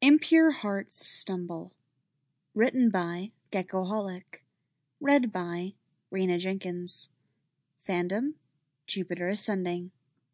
Impure Hearts Stumble. Written by Geckoholic. Read by Rena Jenkins. Fandom, Jupiter Ascending.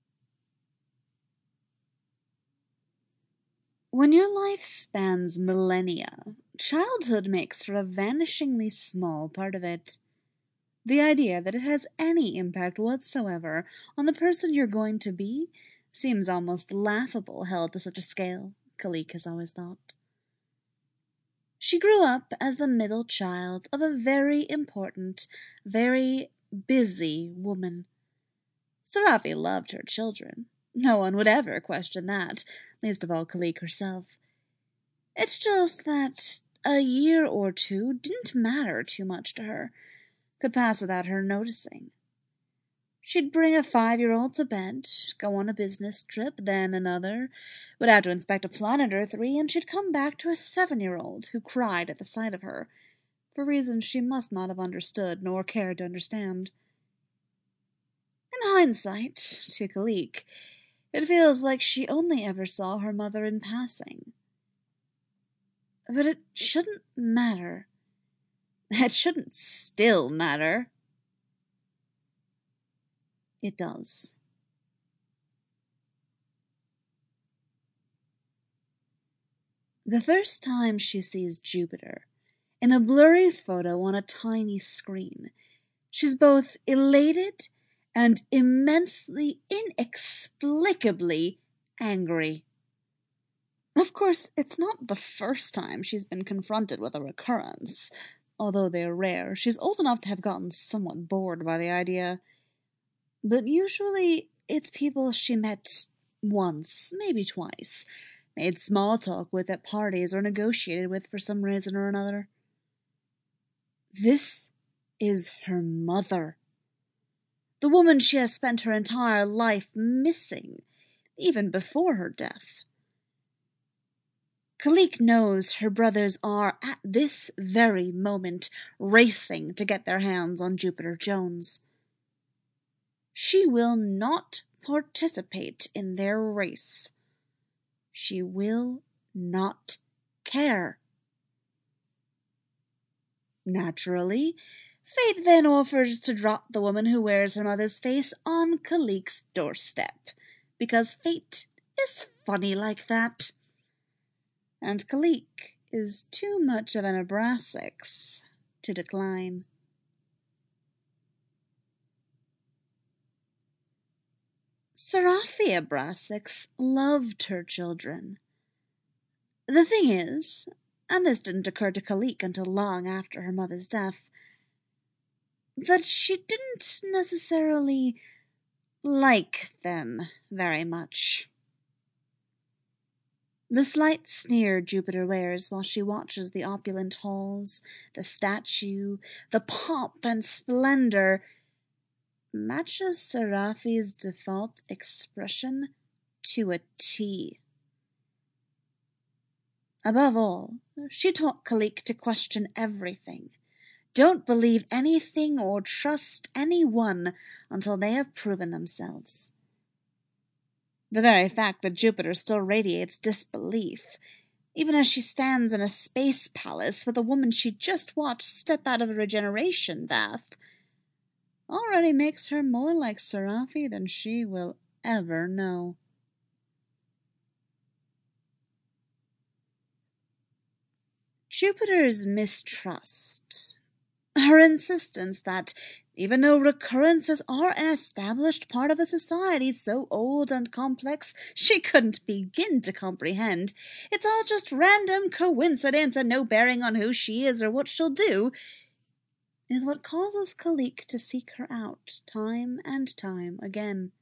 When your life spans millennia, childhood makes for a vanishingly small part of it. The idea that it has any impact whatsoever on the person you're going to be seems almost laughable held to such a scale, Kalik has always thought. She grew up as the middle child of a very important, very busy woman. Serafi loved her children. No one would ever question that, least of all Kalik herself. It's just that a year or two didn't matter too much to her, could pass without her noticing. She'd bring a 5-year-old to bed, go on a business trip, then another, would have to inspect a planet or 3, and she'd come back to a 7-year-old who cried at the sight of her, for reasons she must not have understood nor cared to understand. In hindsight, to Kalik, it feels like she only ever saw her mother in passing. But it shouldn't matter. It shouldn't still matter. It does. The first time she sees Jupiter, in a blurry photo on a tiny screen, she's both elated and immensely, inexplicably angry. Of course, it's not the first time she's been confronted with a recurrence. Although they're rare, she's old enough to have gotten somewhat bored by the idea. But usually it's people she met once, maybe twice, made small talk with at parties or negotiated with for some reason or another. This is her mother. The woman she has spent her entire life missing, even before her death. Kalik knows her brothers are, at this very moment, racing to get their hands on Jupiter Jones. She will not participate in their race. She will not care. Naturally, fate then offers to drop the woman who wears her mother's face on Kalik's doorstep, because fate is funny like that. And Kalik is too much of an Abrasax to decline. Serafi Abrasax loved her children. The thing is, and this didn't occur to Kalik until long after her mother's death, that she didn't necessarily like them very much. The slight sneer Jupiter wears while she watches the opulent halls, the statue, the pomp and splendor, matches Serafi's default expression to a T. Above all, she taught Kalik to question everything. Don't believe anything or trust anyone until they have proven themselves. The very fact that Jupiter still radiates disbelief, even as she stands in a space palace with a woman she just watched step out of a regeneration bath, already makes her more like Serafi than she will ever know. Jupiter's mistrust, her insistence that, even though recurrences are an established part of a society so old and complex she couldn't begin to comprehend, it's all just random coincidence and no bearing on who she is or what she'll do, is what causes Kalik to seek her out time and time again.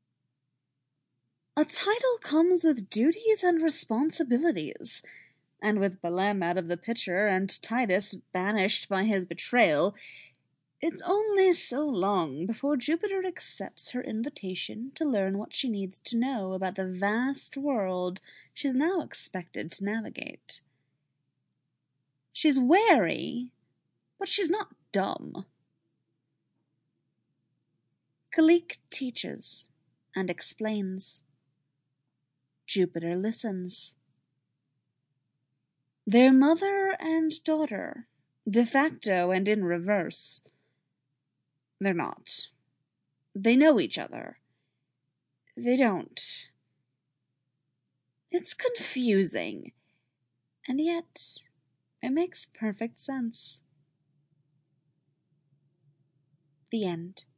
A title comes with duties and responsibilities, and with Belem out of the picture and Titus banished by his betrayal, it's only so long before Jupiter accepts her invitation to learn what she needs to know about the vast world she's now expected to navigate. She's wary, but she's not dumb. Kalik teaches and explains. Jupiter listens. They're mother and daughter, de facto and in reverse. They're not. They know each other. They don't. It's confusing, and yet it makes perfect sense. The end.